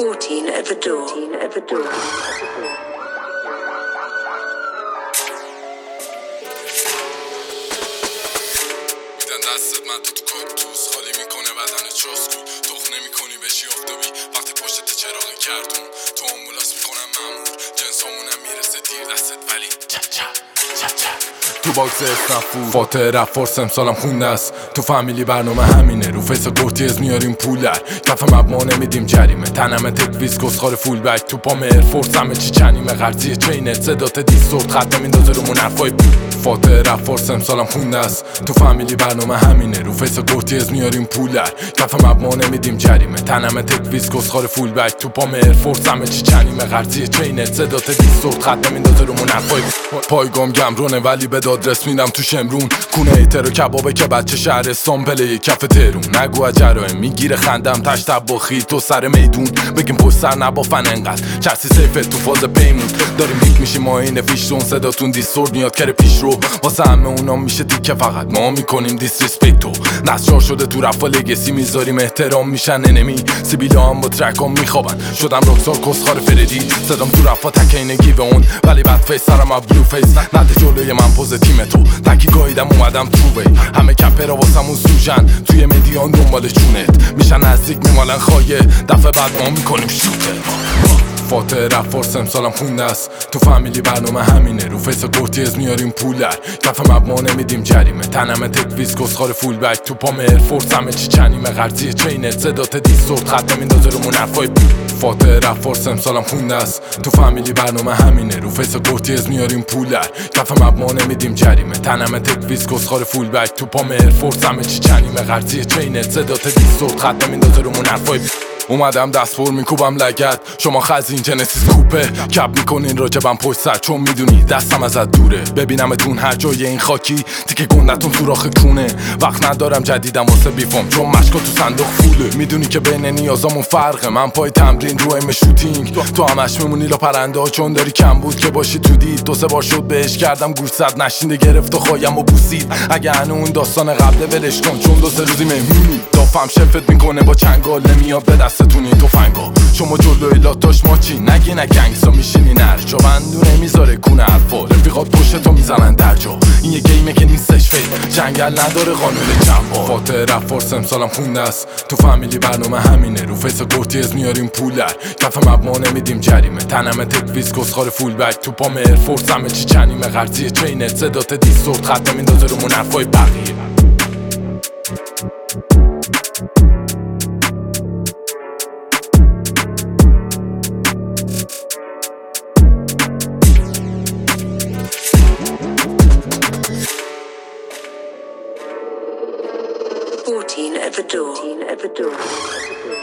14 at the door. میدن دستت من تو کاکتوس خالی میکنه بدن چاسکو تخ نمیکنی بشی آفتابی وقتی پشتت چراغ کردون تو آمبولاس میکنم مامور جنسامونم میرسه دیر دستت ولی تو باکس اسنفور فاتح رفارس امسالم خونده است تو فامیلی برنامه همینه رو فیس گورتیز میاریم پولر کف مبنا نمیدیم جریمه تنمه تکویز کسخار فول بک تو پام ایرفورس همه چی چنیمه غرزی چینت صدات دیستورت خط میندازه رومون حرفای فاتح رفارس امسالم خونده است تو فامیلی برنامه همینه رو فیس گورتیز میاریم پولر کف مبنا نمیدیم جریمه تنمه تکویز کسخار فول بک تو پام ایرفورس همه چی چنیمه غرزی چینت صدات دیستورت خط میندازه رومون حرفای پایگام گمرونه ولی به آدرس میدم تو شمرون کونه ایتر و کبابه که بچه شهرستان پله کف تهرون نگو جرایم میگیره خندم تشت باخی تو سر میدون بگیم پشت سر نبافن انقدر چرسی سیفت تو فاز پیمون داریم هیت میشیم ما این فیشتون صداتون دیستورد میاد کره پیش رو واسه همه اونا میشه دیگه فقط ما میکنیم دیسریسپکتو نسجار شده تو رفا لگسی میذاریم احترام میشن انمی سیبیلا هم با ترکام میخوابن شدم رکسار کسخار فردی صدام تو رفا تکینگی به اون ولی بد فیس سرم ها بلو فیس نده جلوی من پوز تیم تو تکی گایدم اومدم تو وی همه کپر واسمون سوژن توی مدیان دنبال چونت میشن نزدیک میمالن خایه دفعه بعد ما میکنیم شوته فاتح رفارس امسالم خونده است تو فامیلی برنامه همینه رو فیس گورتیز میاریم پولر کف مبنا نمیدیم جریمه تنمه تکویز کسخار فول بک تو پام ایرفورس همه چی چنیمه غرزی چینت صدات دیستورت خط میندازه رومون حرفای فاتح رفارس امسالم خونده است تو فامیلی برنامه همینه رو فیس گورتیز میاریم پولر کف مبنا نمیدیم جریمه تنمه تکویز کسخار فول بک تو پام ایرفورس همه چی چنیمه غرزی چینت صدات دیستورت خط میندازه رومون حرفای اومدم دست پر میکوبم لگت شما خزین جنسیس کوپه کپ میکنین راجبم پشت سر چون میدونی دستم ازت دوره ببینمتون هر جای این خاکی تیکه گندتون سوراخ کونه وقت ندارم جدیدم واسه بیفام چون مشکا تو صندوق فوله میدونی که بین نیازامون فرقه من پای تمرین رو ایم شوتینگ تو همش میمونی لا پرنده ها چون داری کم بود که باشی تو دید دو سه بار شد بهش کردم گوش زد نشینده گرفت و خوایم و بوسید اگه هنو اون داستان قبل ولش کن چون دو سه روزی مهمونی دافم شفت میکنه با چنگال نمیاد به دستتونی تفنگا شما جلوی لاتاش ماچی نگی نه گنگسا میشینی نرجا بندونه میذاره کونه حرفا رفیقات پشت تو میزنن درجا این یه گیمه که نیستش فیل جنگل نداره قانون چنبا فاتح رفارس امسالم خونده است تو فامیلی برنامه همینه رو فیس گورتیز میاریم پولر کف مبنا نمیدیم جریمه تنمه تکویز کسخار فول بک تو پام ایرفورس همه چی چنیمه غرزی چینت صدات دیستورت خط میندازه رومون حرفای بقیه 14 at the door.